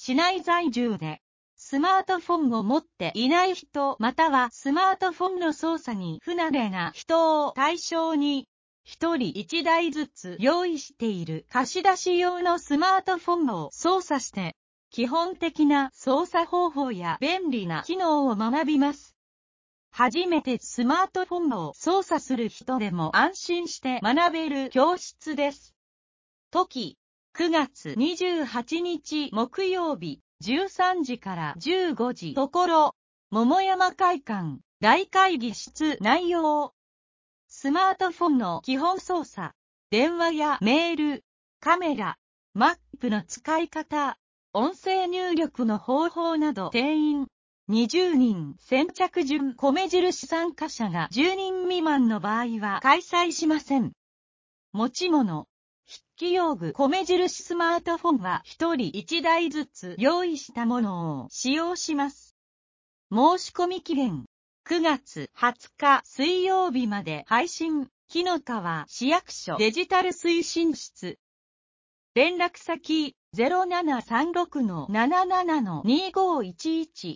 市内在住で、スマートフォンを持っていない人またはスマートフォンの操作に不慣れな人を対象に、一人一台ずつ用意している貸し出し用のスマートフォンを操作して、基本的な操作方法や便利な機能を学びます。初めてスマートフォンを操作する人でも安心して学べる教室です。時、9月28日木曜日、13時から15時。ところ、桃山会館、大会議室。内容。スマートフォンの基本操作、電話やメール、カメラ、マップの使い方、音声入力の方法など。定員20人。先着順。米印参加者が10人未満の場合は開催しません。持ち物。筆記用具。米印スマートフォンは1人1台ずつ用意したものを使用します。申し込み期限。9月20日水曜日まで配信。紀の川市役所デジタル推進室。連絡先 0736-77-2511